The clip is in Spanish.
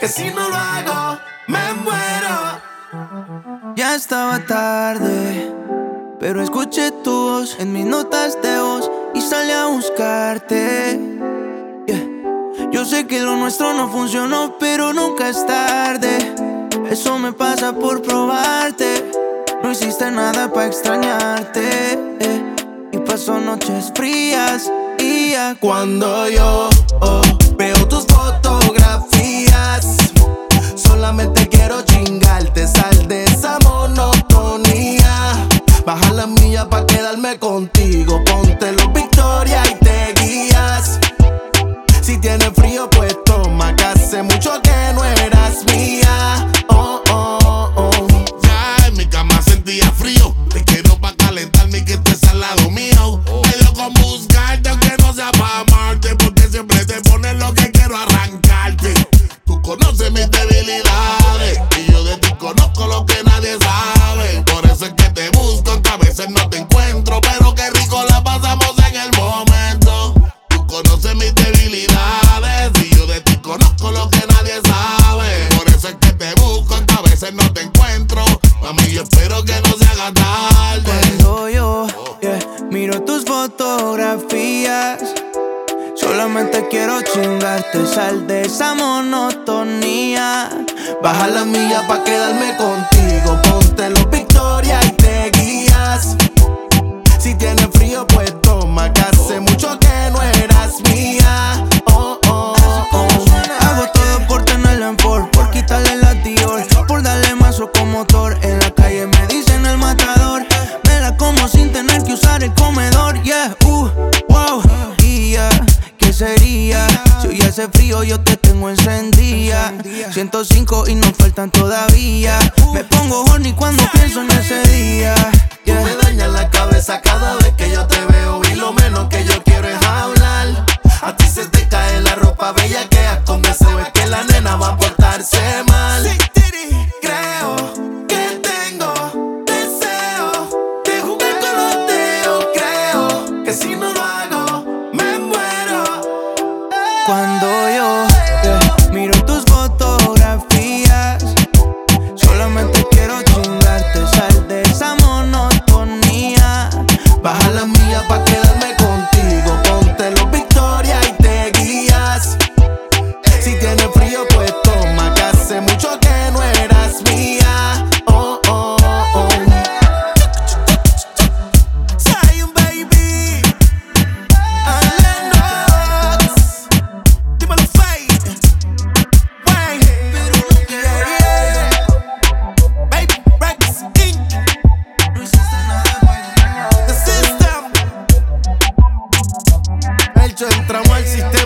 que si no lo hago, me muero. Ya estaba tarde, pero escuché tu voz en mis notas de voz y salí a buscarte. Yeah. Yo sé que lo nuestro no funcionó, pero nunca es tarde. Eso me pasa por probarte. No hiciste nada para extrañarte, y pasó noches frías y ya cuando yo veo tus fotografías, solamente quiero chingarte. Sal de esa monotonía, baja la milla pa' quedarme contigo. Ponte los Victoria y te guías. Si tienes frío pues toma, que hace mucho que no eras mía. Ya en mi cama sentía frío, te quiero pa' calentarme y que estés al lado mío. Me dio con buscarte aunque no sea pa' amarte, porque siempre te pones lo que quiero arrancarte. Tú conoces mis debilidades y yo de ti conozco lo que nadie sabe. Por eso es que te busco, aunque a veces no te encuentro, pero qué rico la pasamos en el momento. Tú conoces mis debilidades y yo de ti conozco lo que nadie sabe. Por eso es que te busco, aunque a veces no te encuentro. Mami, yo espero que no se haga tarde. Cuando yo miro tus fotografías, solamente quiero chingarte. Sal de esa monotonía, baja la milla pa' quedarme contigo. Ponte los Victoria y te guías. Si tienes frío pues toma, que hace mucho que no eras mía. Hago todo por tenerla en Ford, por quitarle la Dior, por darle más motor. En la calle me dicen el matador. Me la como sin tener que usar el comedor. Yeah, wow. Y ya, ¿qué sería? Si hoy hace frío yo te tengo encendida. 105 y nos faltan todavía. Me pongo horny cuando pienso en ese día. Tú me dañas la cabeza cada vez que yo te veo, y lo menos que yo quiero es hablar. A ti se te cae la ropa bella que con deseo es que la nena va a portarse mal. Creo que tengo deseo de jugar con los dedos. Creo que si no lo hago, me muero. Cuando yo miro tus fotografías, solamente quiero chingarte. Sal de esa monotonía, baja la milla pa' quedarme contigo. Ponte los Victoria y te guías. Si tienes frío pues toma, que hace mucho que no eras mía. Zion baby, Lennox, dímelo Faith, Wayne, Baby Rex Inc. The System. Elcho, entramos al sistema.